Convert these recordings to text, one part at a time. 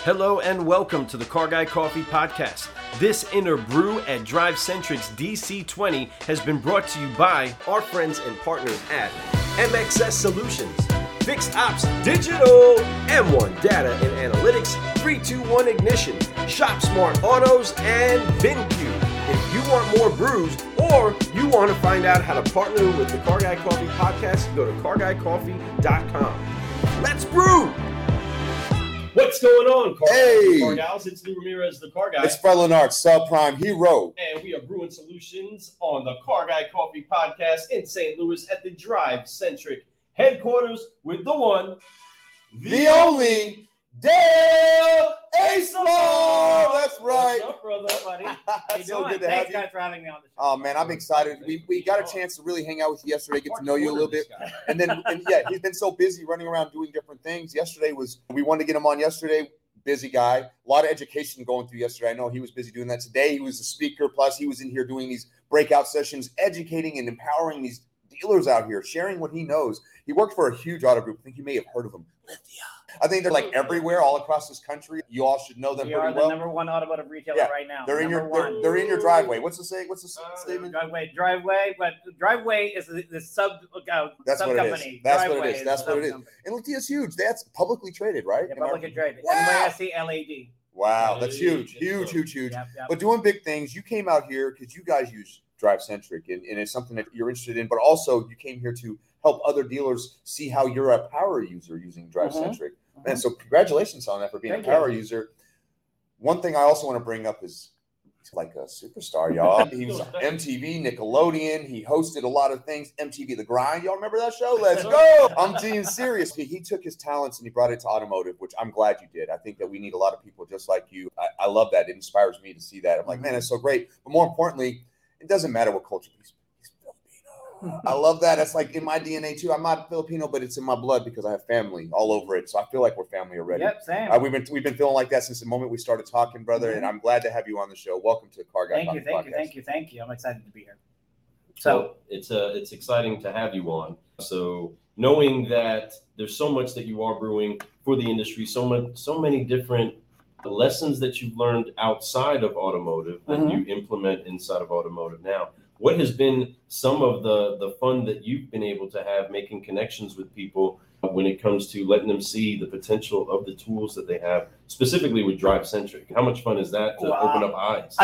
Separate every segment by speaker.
Speaker 1: Hello and welcome to the Car Guy Coffee Podcast. This inner brew at Drive Centric's DC20 has been brought to you by our friends and partners at MXS Solutions, Fixed Ops Digital, M1 Data and Analytics, 321 Ignition, Shop Smart Autos, and VinQ. If you want more brews or you want to find out how to partner with the Car Guy Coffee Podcast, go to carguycoffee.com. Let's brew! What's going on, Car Gals? It's Lou Ramirez, the Car Guy.
Speaker 2: It's Fred Leonard, subprime hero.
Speaker 1: And we are brewing solutions on the Car Guy Coffee Podcast in St. Louis at the Drive Centric headquarters with the one,
Speaker 2: the only, Dale Asalar. That's right.
Speaker 1: What's up, brother, buddy?
Speaker 3: How you
Speaker 2: So
Speaker 3: doing?
Speaker 2: good to
Speaker 3: Thanks,
Speaker 2: have you.
Speaker 3: guys, for having me on the show.
Speaker 2: Oh, man, I'm excited. We got a chance to really hang out with you yesterday, get to know you a little bit. And yeah, he's been so busy running around doing different things. We wanted to get him on yesterday. Busy guy. A lot of education going through yesterday. I know he was busy doing that today. He was a speaker. Plus, he was in here doing these breakout sessions, educating and empowering these dealers out here, sharing what he knows. He worked for a huge auto group. I think you may have heard of them. I think they're like everywhere, all across this country. You all should know them
Speaker 3: We
Speaker 2: pretty
Speaker 3: are the
Speaker 2: well.
Speaker 3: number one automotive retailer right now.
Speaker 2: They're in your driveway. What's the statement?
Speaker 3: Driveway, but driveway is the sub company.
Speaker 2: That's what it is. And Latia's huge. That's publicly traded, right?
Speaker 3: Yeah, publicly traded.
Speaker 2: Wow.
Speaker 3: NYSE LAD.
Speaker 2: Wow, that's huge. Huge.
Speaker 3: Yep.
Speaker 2: But doing big things. You came out here because you guys use Drive Centric, and it's something that you're interested in. But also, you came here to help other dealers see how you're a power user using Drive Centric. And so congratulations on that for being a power user. One thing I also want to bring up is he's like a superstar, y'all. He was on MTV, Nickelodeon. He hosted a lot of things. MTV The Grind. Y'all remember that show? Let's go. I'm being serious. He took his talents and he brought it to automotive, which I'm glad you did. I think that we need a lot of people just like you. I love that. It inspires me to see that. I'm like, man, it's so great. But more importantly, it doesn't matter what culture he's Filipino. I love that. It's like in my DNA too. I'm not Filipino, but it's in my blood because I have family all over it. So I feel like we're family already.
Speaker 3: Yep, same.
Speaker 2: We've been feeling like that since the moment we started talking, brother. And I'm glad to have you on the show. Welcome to Car Guy.
Speaker 3: Thank you. I'm excited to be here.
Speaker 1: So it's exciting to have you on. So knowing that there's so much that you are brewing for the industry, so many different lessons that you've learned outside of automotive that you implement inside of automotive now. What has been some of the fun that you've been able to have making connections with people when it comes to letting them see the potential of the tools that they have, specifically with Drive Centric? How much fun is that to open up eyes?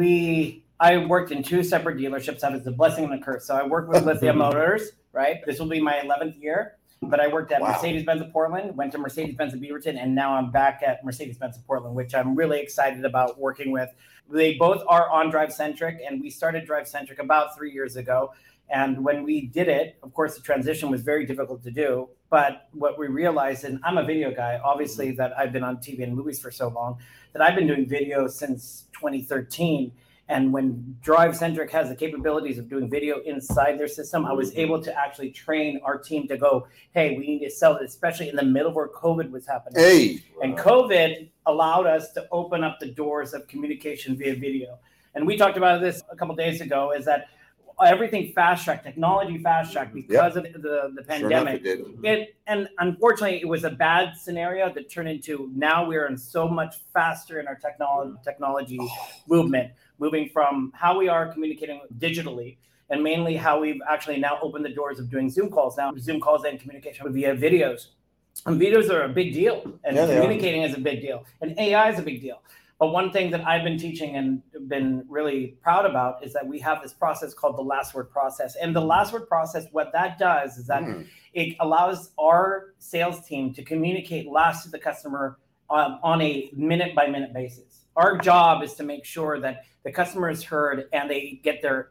Speaker 3: I worked in two separate dealerships. That was the blessing and the curse. So I worked with Lithia Motors, right? This will be my 11th year. But I worked at Mercedes-Benz of Portland, went to Mercedes-Benz of Beaverton, and now I'm back at Mercedes-Benz of Portland, which I'm really excited about working with. They both are on Drive Centric, and we started Drive Centric about 3 years ago. And when we did it, of course, the transition was very difficult to do. But what we realized, and I'm a video guy, obviously, that I've been on TV and movies for so long, that I've been doing video since 2013. And when Drive Centric has the capabilities of doing video inside their system, I was able to actually train our team to go, hey, we need to sell it, especially in the middle where COVID was happening. And COVID allowed us to open up the doors of communication via video. And we talked about this a couple of days ago, is that everything fast-tracked, technology fast-tracked because of the pandemic.
Speaker 2: Sure enough,
Speaker 3: and unfortunately, it was a bad scenario that turned into now we're in so much faster in our technology movement, moving from how we are communicating digitally and mainly how we've actually now opened the doors of doing Zoom calls. Now, Zoom calls and communication via videos. And videos are a big deal, and communicating is a big deal, and AI is a big deal. But one thing that I've been teaching and been really proud about is that we have this process called the last word process. And the last word process, what that does is that it allows our sales team to communicate last to the customer on a minute-by-minute basis. Our job is to make sure that the customer is heard and they get their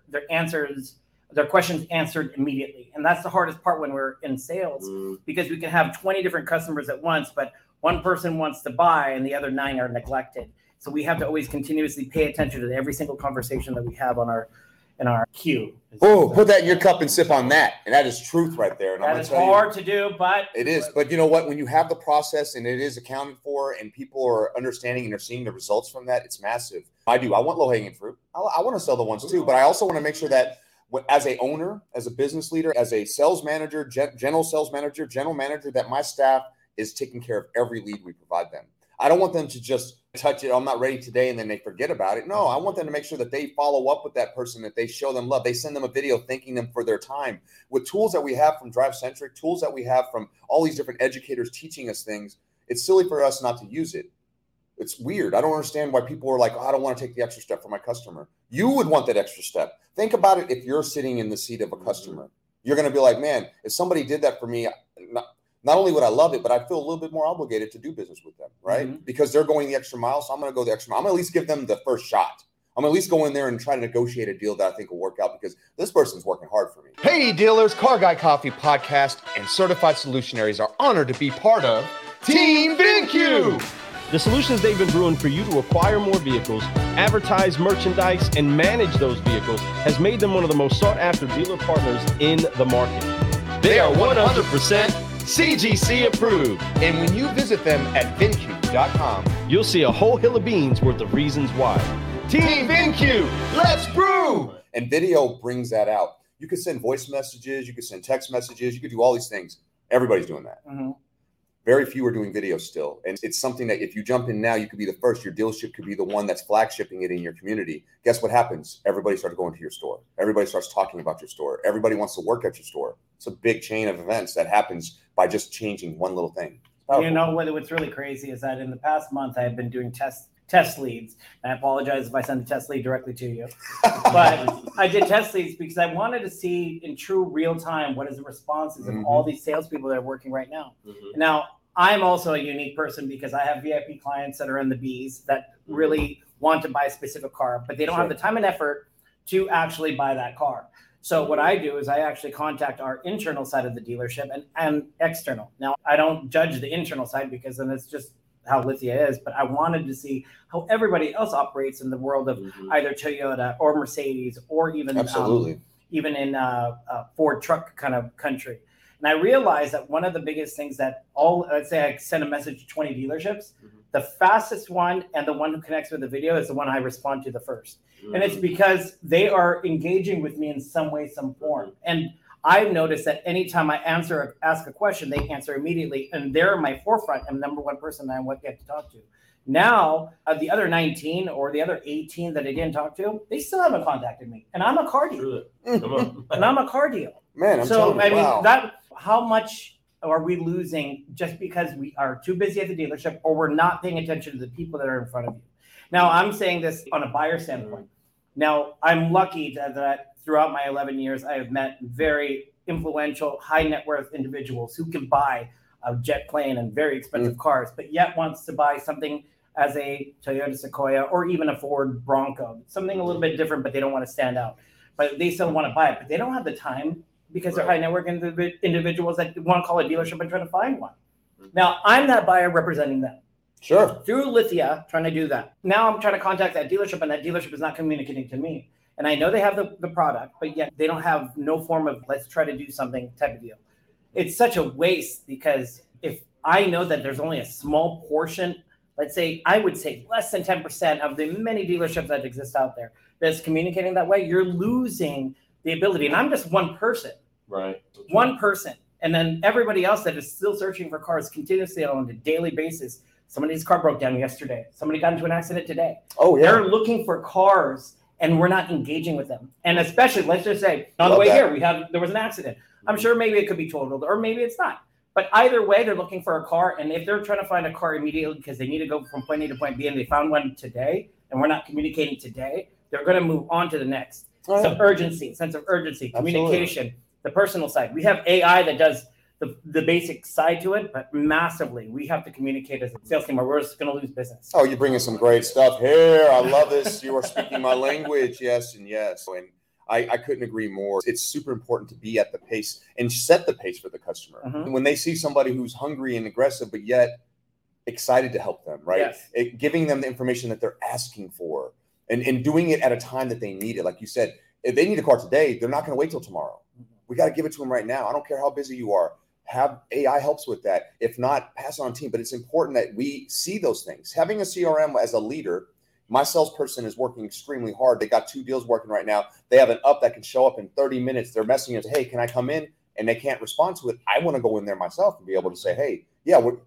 Speaker 3: questions answered immediately. And that's the hardest part when we're in sales, because we can have 20 different customers at once, but one person wants to buy and the other 9 are neglected. So we have to always continuously pay attention to every single conversation that we have in our queue.
Speaker 2: Oh, put that in your cup and sip on that. And that is truth right there. And
Speaker 3: that is hard to do, but
Speaker 2: it is. But you know what? When you have the process and it is accounted for and people are understanding and are seeing the results from that, it's massive. I want low-hanging fruit. I want to sell the ones too, but I also want to make sure that as a owner, as a business leader, as a sales manager, general sales manager, general manager, that my staff is taking care of every lead we provide them. I don't want them to just touch it. I'm not ready today. And then they forget about it. No, I want them to make sure that they follow up with that person, that they show them love. They send them a video thanking them for their time. With tools that we have from DriveCentric, tools that we have from all these different educators teaching us things, it's silly for us not to use it. It's weird. I don't understand why people are like, oh, I don't want to take the extra step for my customer. You would want that extra step. Think about it. If you're sitting in the seat of a customer, you're going to be like, man, if somebody did that for me, not only would I love it, but I feel a little bit more obligated to do business with them, right? Because they're going the extra mile. So I'm going to go the extra mile. I'm going to at least give them the first shot. I'm going to at least go in there and try to negotiate a deal that I think will work out because this person's working hard for me.
Speaker 4: Hey, dealers, Car Guy Coffee Podcast and Certified Solutionaries are honored to be part of Team VinQ.
Speaker 1: The solutions they've been brewing for you to acquire more vehicles, advertise merchandise, and manage those vehicles has made them one of the most sought-after dealer partners in the market. They are 100% CGC approved.
Speaker 4: And when you visit them at VinQ.com,
Speaker 1: you'll see a whole hill of beans worth of reasons why.
Speaker 4: Team VinQ, let's brew!
Speaker 2: And video brings that out. You could send voice messages, you could send text messages, you could do all these things. Everybody's doing that. Very few are doing video still. And it's something that if you jump in now, you could be the first. Your dealership could be the one that's flagshipping it in your community. Guess what happens? Everybody starts going to your store. Everybody starts talking about your store. Everybody wants to work at your store. It's a big chain of events that happens by just changing one little thing.
Speaker 3: You know, what's really crazy is that in the past month, I have been doing test leads. And I apologize if I send a test lead directly to you. But I did test leads because I wanted to see in true real time what is the responses of all these salespeople that are working right now. Now, I'm also a unique person because I have VIP clients that are in the Bs that really want to buy a specific car, but they don't have the time and effort to actually buy that car. So what I do is I actually contact our internal side of the dealership and external. Now, I don't judge the internal side because then it's just how Lithia is, but I wanted to see how everybody else operates in the world of either Toyota or Mercedes or even even in Ford truck kind of country. And I realized that one of the biggest things that let's say I send a message to 20 dealerships, the fastest one and the one who connects with the video is the one I respond to the first. And it's because they are engaging with me in some way, some form. And I've noticed that anytime I ask a question, they answer immediately. And they're my forefront and number one person that I want to get to talk to. Now, the other 19 or the other 18 that I didn't talk to, they still haven't contacted me. And I'm a car deal. And I'm a car deal.
Speaker 2: Man, I'm telling you, wow.
Speaker 3: How much are we losing just because we are too busy at the dealership or we're not paying attention to the people that are in front of you? Now, I'm saying this on a buyer standpoint. Now, I'm lucky that throughout my 11 years, I have met very influential, high net worth individuals who can buy a jet plane and very expensive cars, but yet wants to buy something as a Toyota Sequoia or even a Ford Bronco, something a little bit different, but they don't want to stand out. But they still want to buy it, but they don't have the time because they're high net worth individuals that want to call a dealership and try to find one. Now, I'm that buyer representing them.
Speaker 2: Sure.
Speaker 3: Through Lithia, trying to do that. Now I'm trying to contact that dealership, and that dealership is not communicating to me. And I know they have the product, but yet they don't have no form of let's try to do something type of deal. It's such a waste because if I know that there's only a small portion, let's say, I would say less than 10% of the many dealerships that exist out there that's communicating that way, you're losing the ability. And I'm just one person.
Speaker 1: Right.
Speaker 3: One person. And then everybody else that is still searching for cars continuously on a daily basis. Somebody's car broke down yesterday. Somebody got into an accident today.
Speaker 2: Oh, yeah.
Speaker 3: They're looking for cars and we're not engaging with them. And especially, let's just say, on the way here, there was an accident. I'm sure maybe it could be totaled or maybe it's not. But either way, they're looking for a car. And if they're trying to find a car immediately because they need to go from point A to point B and they found one today and we're not communicating today, they're going to move on to the next. Sense of urgency, communication, the personal side. We have AI that does the basic side to it, but massively, we have to communicate as a sales team or we're just going to lose business.
Speaker 2: Oh, you're bringing some great stuff here. I love this. You are speaking my language. Yes and yes. And I couldn't agree more. It's super important to be at the pace and set the pace for the customer. When they see somebody who's hungry and aggressive, but yet excited to help them, right?
Speaker 3: Yes.
Speaker 2: Giving them the information that they're asking for and doing it at a time that they need it. Like you said, if they need a car today, they're not going to wait till tomorrow. We got to give it to them right now. I don't care how busy you are. Have AI helps with that. If not, pass on team. But it's important that we see those things. Having a CRM as a leader, my salesperson is working extremely hard. They got 2 deals working right now. They have an up that can show up in 30 minutes. They're messaging us, hey, can I come in? And they can't respond to it. I want to go in there myself and be able to say, hey, yeah,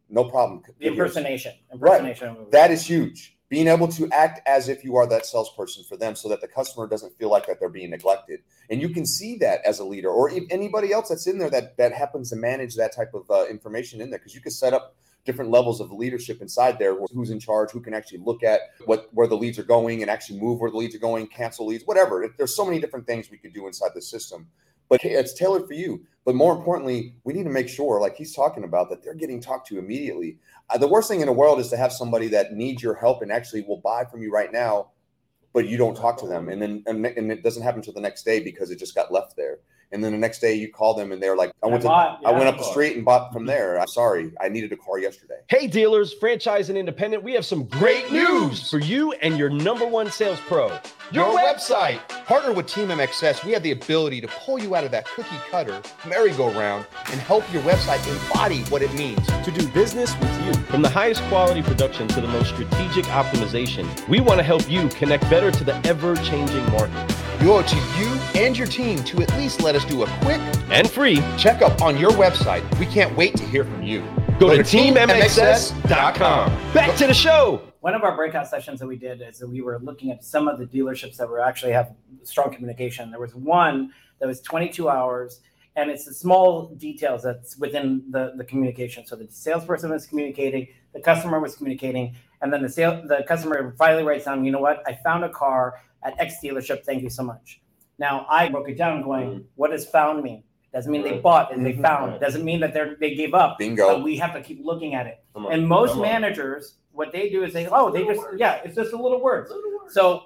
Speaker 2: no problem.
Speaker 3: The impersonation.
Speaker 2: Right. That is huge. Being able to act as if you are that salesperson for them so that the customer doesn't feel like that they're being neglected. And you can see that as a leader or anybody else that's in there that happens to manage that type of information in there, because you can set up different levels of leadership inside there, who's in charge, who can actually look at where the leads are going and actually move where the leads are going, cancel leads, whatever. There's so many different things we could do inside the system, but it's tailored for you. But more importantly, we need to make sure, like he's talking about, that they're getting talked to immediately. The worst thing in the world is to have somebody that needs your help and actually will buy from you right now, but you don't talk to them. And then and it doesn't happen until the next day because it just got left there. And then the next day you call them and they're like, I went up the street and bought from there. I'm sorry, I needed a car yesterday.
Speaker 1: Hey dealers, franchise and independent, we have some great news for you and your number one sales pro.
Speaker 4: Your website. Partner with Team MXS, we have the ability to pull you out of that cookie cutter merry-go-round and help your website embody what it means
Speaker 1: to do business with you. From the highest quality production to the most strategic optimization, we want to help you connect better to the ever-changing market.
Speaker 4: We owe it to you and your team to at least let us do a quick
Speaker 1: and free
Speaker 4: checkup on your website. We can't wait to hear from you.
Speaker 1: Go to teammxs.com. Back to the show.
Speaker 3: One of our breakout sessions that we did is that we were looking at some of the dealerships that were actually have strong communication. There was one that was 22 hours, and it's the small details that's within the communication. So the salesperson was communicating, the customer was communicating, and then the customer finally writes down, you know what, I found a car at X dealership, thank you so much. Now, I broke it down going, what does found mean? Doesn't mean they bought and they found. Doesn't mean that they gave up.
Speaker 2: Bingo.
Speaker 3: But we have to keep looking at it. And most managers, what they do is it's just a little word. So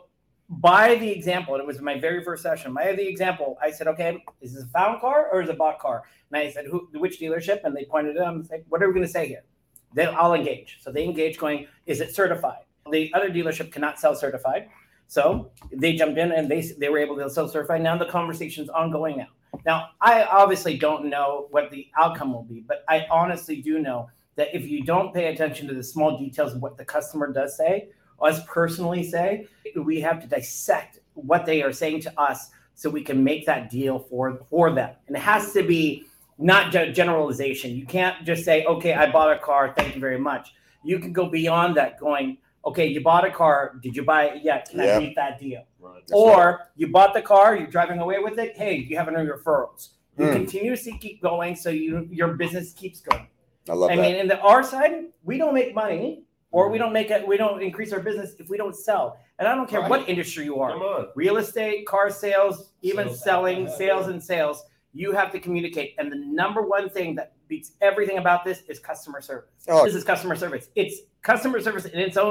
Speaker 3: by the example, and it was my very first session, by the example, I said, okay, is this a found car or is it a bought car? And I said, which dealership? And they pointed it out and said, what are we going to say here? Then I'll engage. So they engage going, is it certified? The other dealership cannot sell certified. So they jumped in and they were able to sell certified. Now the conversation's ongoing now. Now, I obviously don't know what the outcome will be, but I honestly do know that if you don't pay attention to the small details of what the customer does say, us personally say, we have to dissect what they are saying to us so we can make that deal for them. And it has to be not generalization. You can't just say, okay, I bought a car, thank you very much. You can go beyond that going, okay, you bought a car, did you buy it yet? Can I beat that deal? Right. Or you bought the car, you're driving away with it, hey, you have any referrals? You continuously keep going so your business keeps going.
Speaker 2: I love that.
Speaker 3: I mean, in our side, we don't make money or we don't increase our business if we don't sell. And I don't care what industry you are. Real estate, car sales, even selling, sales and sales. You have to communicate. And the number one thing that beats everything about this is customer service. This is customer service. It's customer service in its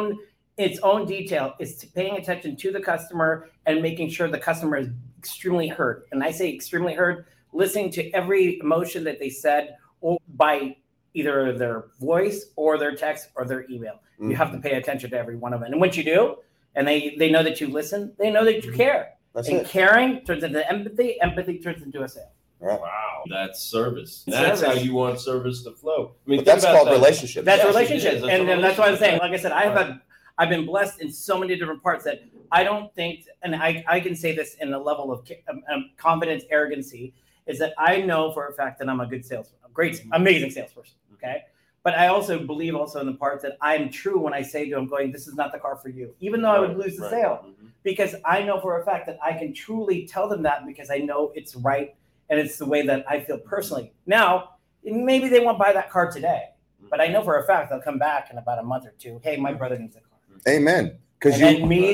Speaker 3: own detail. It's paying attention to the customer and making sure the customer is extremely heard. And I say extremely heard, listening to every emotion that they said or by either their voice or their text or their email. You have to pay attention to every one of them. And once you do, and they know that you listen, they know that you care. Caring turns into empathy. Empathy turns into a sale.
Speaker 2: Right.
Speaker 5: Wow, that's service. That's how you want service to flow. I mean,
Speaker 2: but that's called relationship.
Speaker 3: That's relationships, and that's what I'm saying. Like I said, I've been blessed in so many different parts that I don't think, and I can say this in a level of confidence, arrogancy, is that I know for a fact that I'm a good salesman, amazing salesperson. Okay, but I also believe in the part that I'm true when I say to them, going, this is not the car for you, even though I would lose the sale, because I know for a fact that I can truly tell them that because I know it's right. And it's the way that I feel personally. Now, maybe they won't buy that car today, but I know for a fact they'll come back in about a month or two. Hey, my brother needs a car.
Speaker 2: Amen.
Speaker 3: Because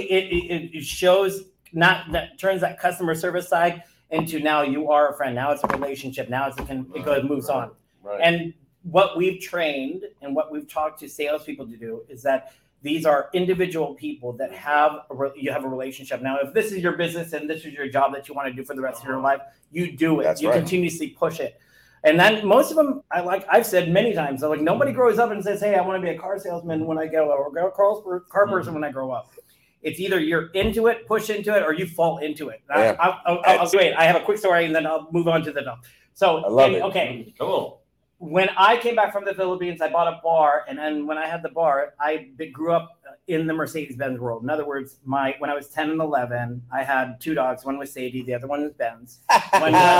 Speaker 3: it shows that turns that customer service side into now you are a friend. Now it's a relationship. Now it moves on. Right. And what we've trained and what we've talked to salespeople to do is that these are individual people that you have a relationship. Now, if this is your business and this is your job that you want to do for the rest of your life, you do it.
Speaker 2: That's
Speaker 3: you continuously push it. And then most of them, I've said many times, nobody grows up and says, hey, I want to be a car salesman when I grow up, or a car person when I grow up. It's either you're into it, push into it, or you fall into it.
Speaker 2: Yeah.
Speaker 3: I'll wait. I have a quick story and then I'll move on to the dump. So,
Speaker 2: I love it.
Speaker 3: Okay.
Speaker 5: Come on.
Speaker 3: When I came back from the Philippines, I bought a bar. And then when I had the bar, I grew up in the Mercedes-Benz world. In other words, when I was 10 and 11, I had 2 dogs. One was Sadie, the other one was Benz. When I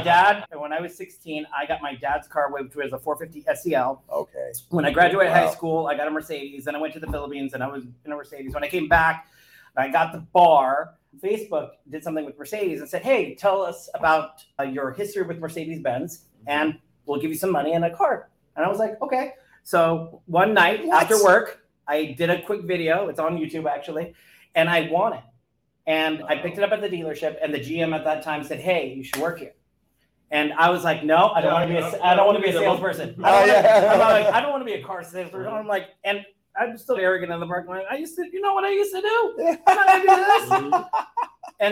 Speaker 3: was 16, I got my dad's car, which was a 450 SEL.
Speaker 2: Okay.
Speaker 3: When I graduated high school, I got a Mercedes. Then I went to the Philippines, and I was in a Mercedes. When I came back, I got the bar. Facebook did something with Mercedes and said, hey, tell us about your history with Mercedes-Benz, and we'll give you some money and a car. And I was like, okay. So one night after work, I did a quick video. It's on YouTube, actually. And I won it. And I picked it up at the dealership, and the GM at that time said, hey, you should work here. And I was like, no, I don't want to be a salesperson. I don't want to be a car salesperson. I'm like, and I'm still arrogant in the parking lot. You know what I used to do? I do this. And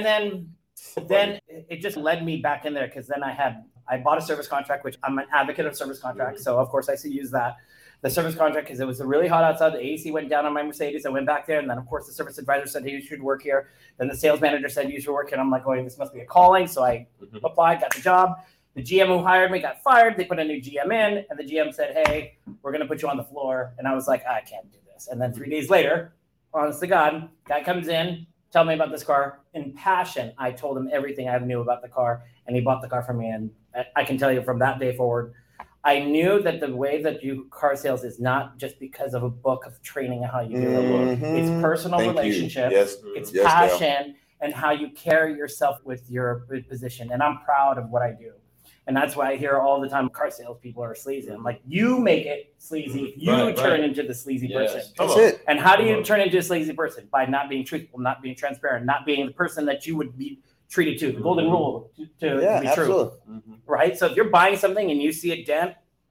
Speaker 3: then it just led me back in there, because then I bought a service contract, which I'm an advocate of service contracts. So of course I still use that. The service contract, because it was really hot outside. The AC went down on my Mercedes. I went back there. And then of course the service advisor said, hey, you should work here. Then the sales manager said, you should work here. And I'm like, oh, this must be a calling. So I applied, got the job. The GM who hired me got fired. They put a new GM in, and the GM said, hey, we're going to put you on the floor. And I was like, I can't do this. And then 3 days later, honest to God, guy comes in, tell me about this car. In passion, I told him everything I knew about the car, and he bought the car from me. And I can tell you from that day forward, I knew that the way that you car sales is not just because of a book of training and how you do it. It's personal relationships. It's passion and how you carry yourself with your position. And I'm proud of what I do. And that's why I hear all the time car salespeople are sleazy. I'm like, you make it sleazy. You turn into the sleazy person.
Speaker 2: That's it.
Speaker 3: And how do you turn into a sleazy person? By not being truthful, not being transparent, not being the person that you would be treated to. The golden rule to be true. Right? So if you're buying something and you see a dent,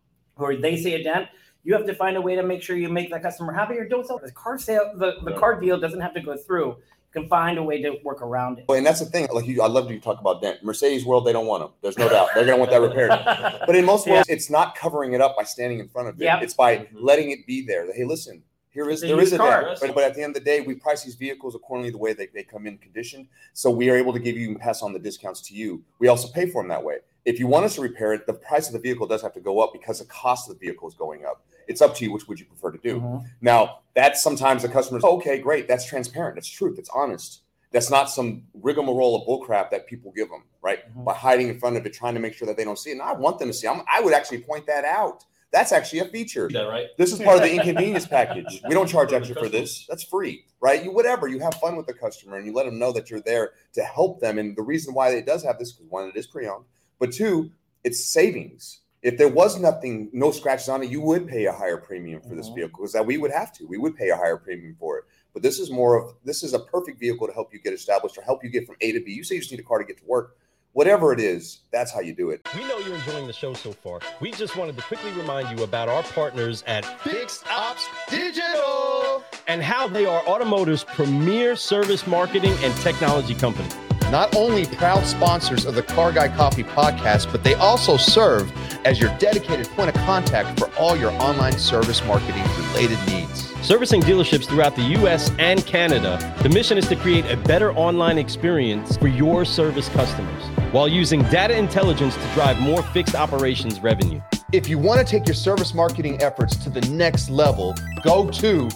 Speaker 3: or they see a dent, you have to find a way to make sure you make that customer happy, or don't sell. The car sale, the car deal doesn't have to go through. Can find a way to work around it.
Speaker 2: And that's the thing. Like I love you talk about dent. Mercedes world, they don't want them. There's no doubt. They're going to want that repaired. But in most worlds, it's not covering it up by standing in front of it. It's by letting it be there. Hey, listen, there is a dent. But at the end of the day, we price these vehicles accordingly the way they come in conditioned. So we are able to give you and pass on the discounts to you. We also pay for them that way. If you want us to repair it, the price of the vehicle does have to go up because the cost of the vehicle is going up. It's up to you. Which would you prefer to do? Now, that's sometimes the customers, okay, great. That's transparent. That's truth. It's honest. That's not some rigmarole of bullcrap that people give them, right? By hiding in front of it, trying to make sure that they don't see it. And I want them to see. I would actually point that out. That's actually a feature.
Speaker 5: Is that right?
Speaker 2: This is part of the inconvenience package. We don't charge extra for this. That's free, right? You have fun with the customer, and you let them know that you're there to help them. And the reason why it does have this, because one, it is pre-owned, but two, it's savings. If there was no scratches on it, you would pay a higher premium for this vehicle, because that we would have to. We would pay a higher premium for it. But this is a perfect vehicle to help you get established or help you get from A to B. You say you just need a car to get to work. Whatever it is, that's how you do it.
Speaker 1: We know you're enjoying the show so far. We just wanted to quickly remind you about our partners at
Speaker 4: Fixed Ops Digital
Speaker 1: and how they are automotive's premier service marketing and technology company.
Speaker 4: Not only proud sponsors of the Car Guy Coffee podcast, but they also serve as your dedicated point of contact for all your online service marketing related needs.
Speaker 1: Servicing dealerships throughout the U.S. and Canada, the mission is to create a better online experience for your service customers while using data intelligence to drive more fixed operations revenue.
Speaker 4: If you want to take your service marketing efforts to the next level, go to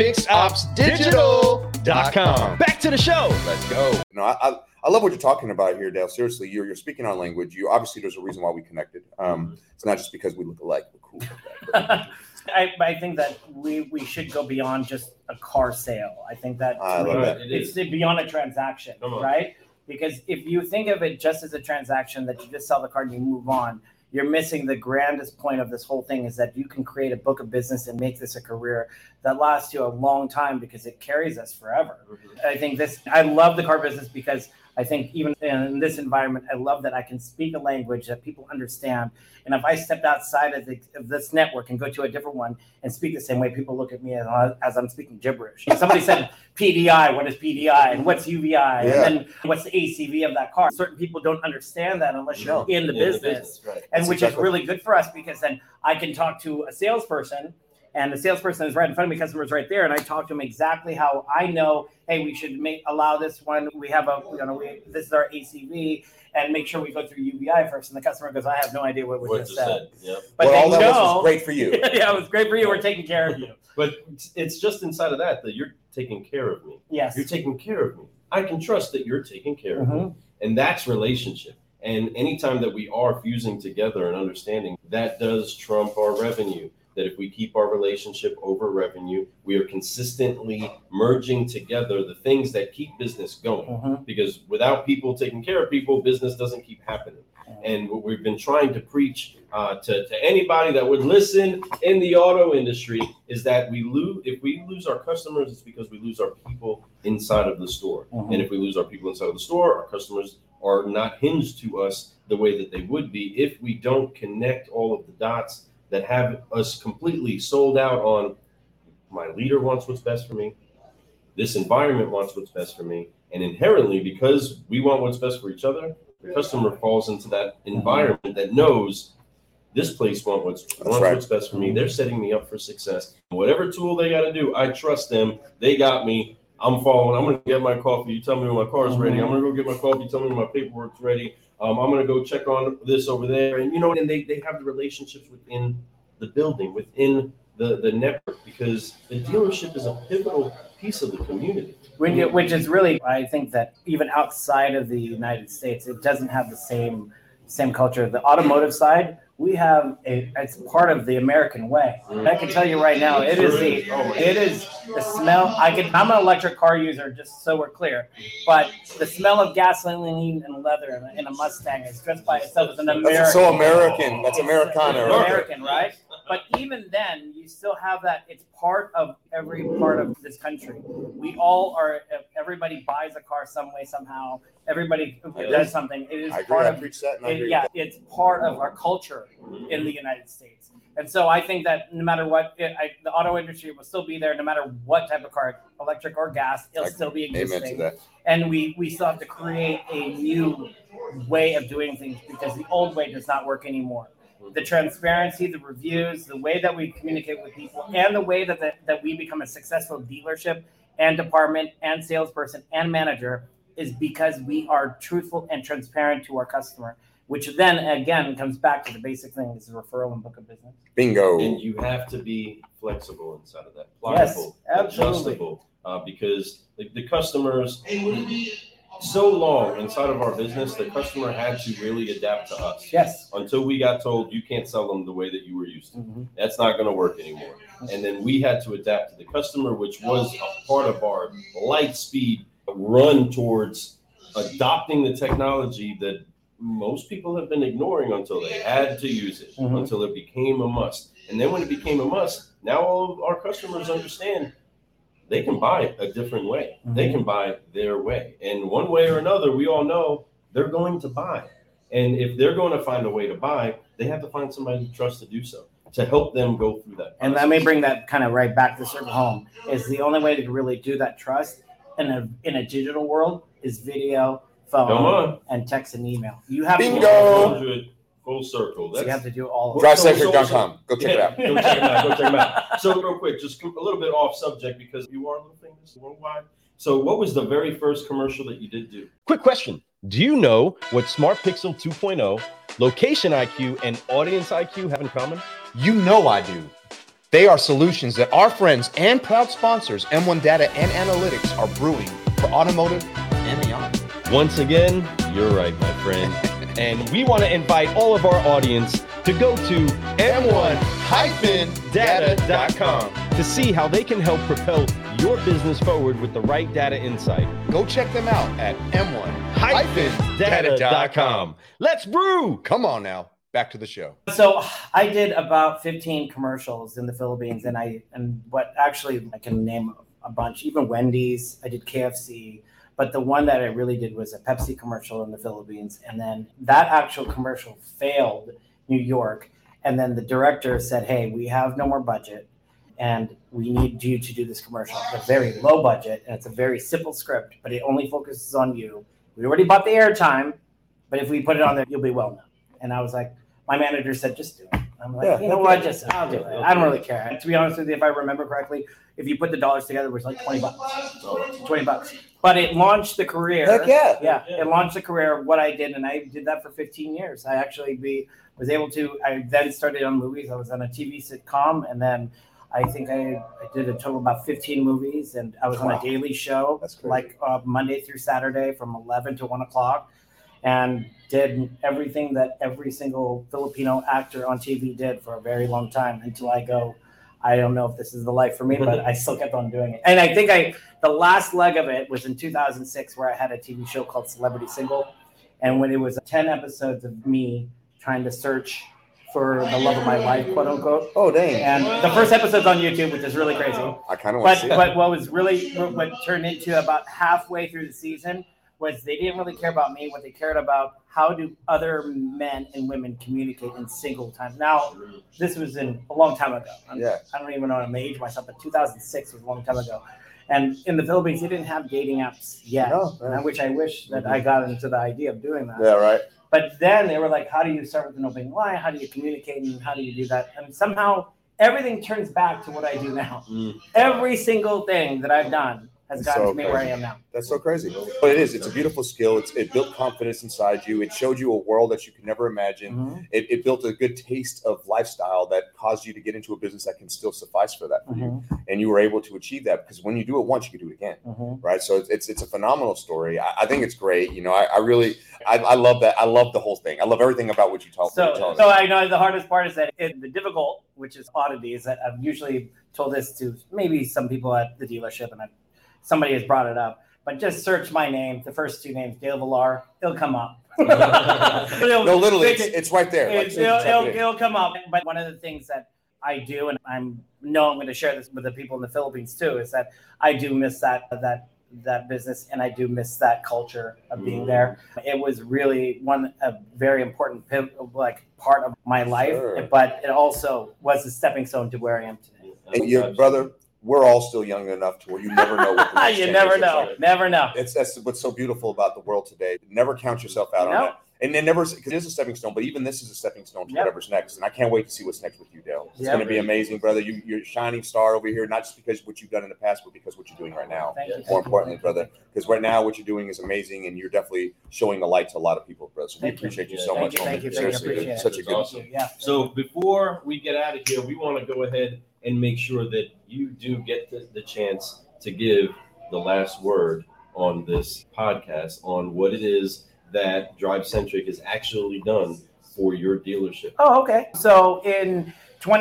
Speaker 4: fixopsdigital.com.
Speaker 1: Back to the show.
Speaker 2: Let's go. I love what you're talking about here, Dale. Seriously, you're speaking our language. Obviously, there's a reason why we connected. It's not just because we look alike. We're cool like that.
Speaker 3: I think that we should go beyond just a car sale. I think that it's beyond a transaction, right? Because if you think of it just as a transaction that you just sell the car and you move on, you're missing the grandest point of this whole thing, is that you can create a book of business and make this a career that lasts you a long time, because it carries us forever. I love the car business because I think even in this environment, I love that I can speak a language that people understand. And if I stepped outside of this network and go to a different one and speak the same way, people look at me as I'm speaking gibberish. If somebody said PDI, what is PDI? And what's UVI? And then what's the ACV of that car? Certain people don't understand that unless you're in the business. Right. And which is really good for us, because then I can talk to a salesperson And the salesperson is right in front of me, customer's right there, and I talk to him exactly how I know, hey, we should allow this one. We have this is our ACV, and make sure we go through UBI first. And the customer goes, I have no idea what was just said.
Speaker 5: Yep.
Speaker 3: But
Speaker 2: well, all
Speaker 3: they
Speaker 2: that
Speaker 3: know,
Speaker 2: was great for you.
Speaker 3: Yeah, it was great for you. We're taking care of you.
Speaker 5: But it's just inside of that you're taking care of me.
Speaker 3: Yes.
Speaker 5: You're taking care of me. I can trust that you're taking care of me. And that's relationship. And anytime that we are fusing together and understanding, that does trump our revenue. That if we keep our relationship over revenue, we are consistently merging together the things that keep business going. Because without people taking care of people, business doesn't keep happening. And what we've been trying to preach to anybody that would listen in the auto industry is that if we lose our customers, it's because we lose our people inside of the store. And if we lose our people inside of the store, our customers are not hinged to us the way that they would be if we don't connect all of the dots that have us completely sold out on my leader wants what's best for me. This environment wants what's best for me. And inherently, because we want what's best for each other, the customer falls into that environment that knows this place wants what's best for me. They're setting me up for success. Whatever tool they got to do, I trust them. They got me. I'm following. I'm going to get my coffee. You tell me when my car's ready. I'm going to go get my coffee. Tell me when my paperwork's ready. I'm going to go check on this over there. And, and they have the relationships within the building, within the network, because the dealership is a pivotal piece of the community.
Speaker 3: Which is really, I think that even outside of the United States, it doesn't have the same culture. The automotive side, it's part of the American way. And I can tell you right now, it is the smell. I'm an electric car user, just so we're clear, but the smell of gasoline and leather in a Mustang is just by itself as an American.
Speaker 2: That's so American. That's Americana.
Speaker 3: American, right? But even then, you still have that. It's part of every part of this country. We all are. Everybody buys a car some way, somehow. Everybody does something. It is part of. It's part of our culture in the United States. And so I think that no matter what, the auto industry will still be there, no matter what type of car, electric or gas, it'll still be existing.
Speaker 2: Amen to that.
Speaker 3: And we still have to create a new way of doing things because the old way does not work anymore. The transparency, the reviews, the way that we communicate with people, and the way that we become a successful dealership and department and salesperson and manager is because we are truthful and transparent to our customer, which then again comes back to the basic thing: is referral and book of business.
Speaker 2: Bingo.
Speaker 5: And you have to be flexible inside of that, pliable, adjustable, because the customers. So long inside of our business, the customer had to really adapt to us.
Speaker 3: Yes.
Speaker 5: Until we got told you can't sell them the way that you were used to. That's not going to work anymore. And then we had to adapt to the customer, which was a part of our light speed run towards adopting the technology that most people have been ignoring until they had to use it, until it became a must. And then when it became a must, now all of our customers understand they can buy a different way. They can buy their way. And one way or another, we all know they're going to buy. And if they're going to find a way to buy, they have to find somebody to trust to do so, to help them go through that process.
Speaker 3: And let me bring that kind of right back to circle home. Is the only way to really do that trust in a digital world is video, phone, and text and email. You have
Speaker 2: to
Speaker 5: full circle.
Speaker 3: So you have to do all of
Speaker 2: it. DriveCentric.com. Go check it out.
Speaker 5: Go check them out. So real quick, just a little bit off subject because you are a little famous worldwide. So what was the very first commercial that you did do?
Speaker 1: Quick question. Do you know what Smart Pixel 2.0, Location IQ, and Audience IQ have in common?
Speaker 4: You know I do. They are solutions that our friends and proud sponsors, M1 Data and Analytics, are brewing for automotive and beyond.
Speaker 1: Once again, you're right, my friend. And we want to invite all of our audience to go to m1-data.com to see how they can help propel your business forward with the right data insight.
Speaker 4: Go check them out at m1-data.com.
Speaker 1: Let's brew!
Speaker 4: Come on now, back to the show.
Speaker 3: So I did about 15 commercials in the Philippines, and I can name a bunch, even Wendy's, I did KFC. But the one that I really did was a Pepsi commercial in the Philippines. And then that actual commercial failed New York. And then the director said, hey, we have no more budget and we need you to do this commercial. It's a very low budget and it's a very simple script, but it only focuses on you. We already bought the airtime, but if we put it on there, you'll be well known. And I was like, my manager said, just do it. I'm like, you know what? I'll do it. I don't really care. To be honest with you, if I remember correctly, if you put the dollars together, it was like $20. $20. But it launched the career.
Speaker 2: Heck yeah.
Speaker 3: Yeah. It launched the career of what I did, and I did that for 15 years. I actually was able to. I then started on movies. I was on a TV sitcom, and then I think I did a total of about 15 movies, and I was on a daily show, like Monday through Saturday from 11 to 1 o'clock, and did everything that every single Filipino actor on TV did for a very long time until I don't know if this is the life for me, but I still kept on doing it. And I think the last leg of it was in 2006, where I had a TV show called Celebrity Single, and when it was 10 episodes of me trying to search for the love of my life, quote unquote.
Speaker 2: Oh, dang.
Speaker 3: And the first episode's on YouTube, which is really crazy.
Speaker 2: I kind of want to see it.
Speaker 3: But what turned into about halfway through the season was they didn't really care about me. What they cared about, how do other men and women communicate in single time. Now, this was a long time ago. I don't even know how to age myself, but 2006 was a long time ago. And in the Philippines, they didn't have dating apps yet, which I wish that I got into the idea of doing that.
Speaker 2: Yeah, right.
Speaker 3: But then they were like, how do you start with an opening line? How do you communicate? And how do you do that? And somehow everything turns back to what I do now. Every single thing that I've done has gotten to me where I am now.
Speaker 2: That's so crazy. But it is. It's a beautiful skill. It built confidence inside you. It showed you a world that you could never imagine. It built a good taste of lifestyle that caused you to get into a business that can still suffice for that for you. And you were able to achieve that because when you do it once, you can do it again. Right. So it's a phenomenal story. I think it's great. You know, I really love that. I love the whole thing. I love everything about what you told me.
Speaker 3: So I know the hardest part is that the difficult, which is oddities, that I've usually told this to maybe some people at the dealership, and somebody has brought it up, but just search my name, the first two names, Dale Villar, it'll come up.
Speaker 2: No, literally, it's right there.
Speaker 3: It'll come up. But one of the things that I do, and I'm going to share this with the people in the Philippines too, is that I do miss that business, and I do miss that culture of being there. It was really a very important part of my life, but it also was a stepping stone to where I am today.
Speaker 2: And your brother, we're all still young enough to where you never know what the next
Speaker 3: you never know.
Speaker 2: Like.
Speaker 3: Never know.
Speaker 2: That's what's so beautiful about the world today. Never count yourself out on that. And then never, because it is a stepping stone, but even this is a stepping stone to whatever's next. And I can't wait to see what's next with you, Dale. It's going to be amazing, brother. You're a shining star over here, not just because of what you've done in the past, but because of what you're doing right now. More importantly, brother, because right now what you're doing is amazing, and you're definitely showing the light to a lot of people, brother. So we appreciate you so much.
Speaker 3: Thank you.
Speaker 2: Seriously, such a good.
Speaker 5: Awesome. So before we get out of here, we want to go ahead and make sure that you do get the chance to give the last word on this podcast on what it is that Drive Centric has actually done for your dealership.
Speaker 3: Oh, okay. So in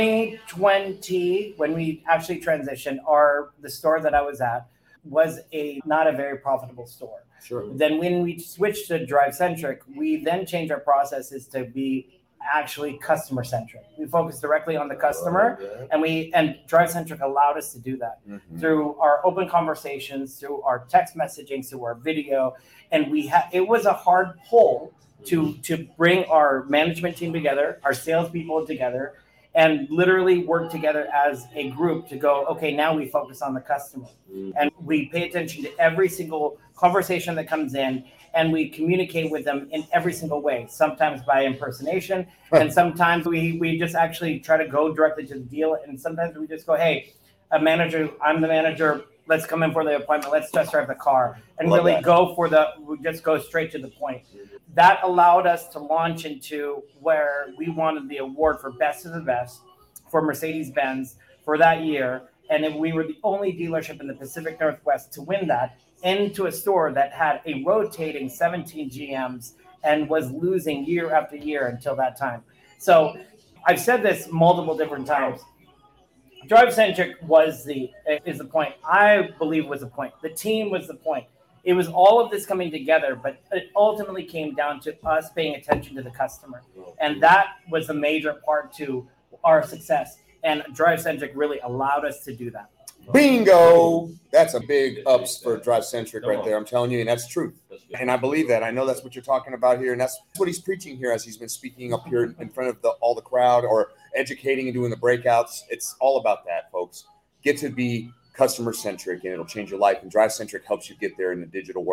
Speaker 3: 2020, when we actually transitioned, the store that I was at was not a very profitable store.
Speaker 2: Sure.
Speaker 3: Then when we switched to Drive Centric, we then changed our processes to be actually customer centric. We focus directly on the customer, and Drive Centric allowed us to do that through our open conversations, through our text messaging, through our video. And it was a hard pull to bring our management team together, our salespeople together, and literally work together as a group to go, okay, now we focus on the customer. And we pay attention to every single conversation that comes in, and we communicate with them in every single way, sometimes by impersonation, and sometimes we just actually try to go directly to the deal, and sometimes we just go, hey, I'm the manager, let's come in for the appointment, let's test drive the car, and we just go straight to the point. That allowed us to launch into where we wanted the award for Best of the Best for Mercedes-Benz for that year, and we were the only dealership in the Pacific Northwest to win that, into a store that had a rotating 17 GMs and was losing year after year until that time. So I've said this multiple different times. Drive Centric is the point. I believe was the point. The team was the point. It was all of this coming together, but it ultimately came down to us paying attention to the customer. And that was a major part to our success. And Drive Centric really allowed us to do that.
Speaker 2: Bingo! That's a big ups for Drive Centric right there. I'm telling you, and that's truth. And I believe that. I know that's what you're talking about here, and that's what he's preaching here as he's been speaking up here in front of all the crowd or educating and doing the breakouts. It's all about that, folks. Get to be customer centric, and it'll change your life. And Drive Centric helps you get there in the digital world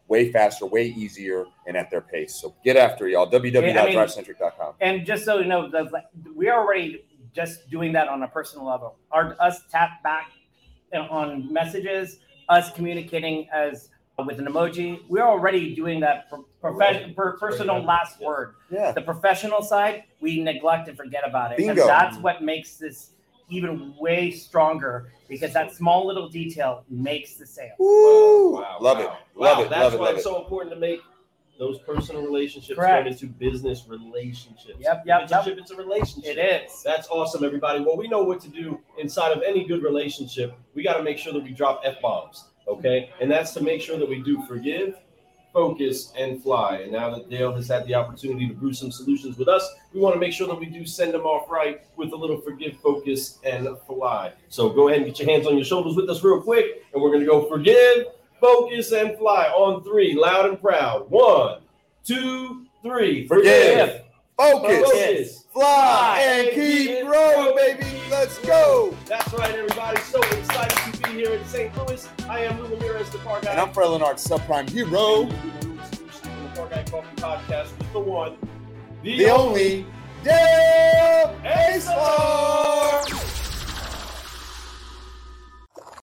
Speaker 2: way faster, way easier, and at their pace. So get after it, y'all. www.drivecentric.com.
Speaker 3: And just so you know, we're already just doing that on a personal level. Us tap back on messages, us communicating as with an emoji. We're already doing that personal last word.
Speaker 2: Yeah.
Speaker 3: The professional side, we neglect and forget about it.
Speaker 2: Bingo.
Speaker 3: And that's what makes this even way stronger, because that small little detail makes the sale.
Speaker 2: Woo!
Speaker 5: Wow,
Speaker 2: Love
Speaker 5: wow.
Speaker 2: it. Love it.
Speaker 5: That's
Speaker 2: Love it.
Speaker 5: why
Speaker 2: Love
Speaker 5: it's
Speaker 2: it.
Speaker 5: so important to make those personal relationships
Speaker 3: Correct.
Speaker 5: turn into business relationships.
Speaker 3: Yep.
Speaker 5: Relationship, it's a relationship.
Speaker 3: It is.
Speaker 5: That's awesome, everybody. Well, we know what to do inside of any good relationship. We got to make sure that we drop F-bombs, okay? And that's to make sure that we do forgive, focus, and fly. And now that Dale has had the opportunity to brew some solutions with us, we want to make sure that we do send them off right with a little forgive, focus, and fly. So go ahead and get your hands on your shoulders with us real quick, and we're going to go forgive, focus, and fly on 3, loud and proud. 1, 2, 3.
Speaker 2: Forgive, focus,
Speaker 5: Focus,
Speaker 2: fly, and keep growing, baby. Let's go.
Speaker 5: That's right, everybody. So excited to be here in St. Louis. I am Lou Ramirez, the Car Guy.
Speaker 2: And I'm Fred Leonard, subprime hero.
Speaker 5: And we're doing solutions from the Car Guy Coffee Podcast with the one,
Speaker 2: The only Dale Ace Farr.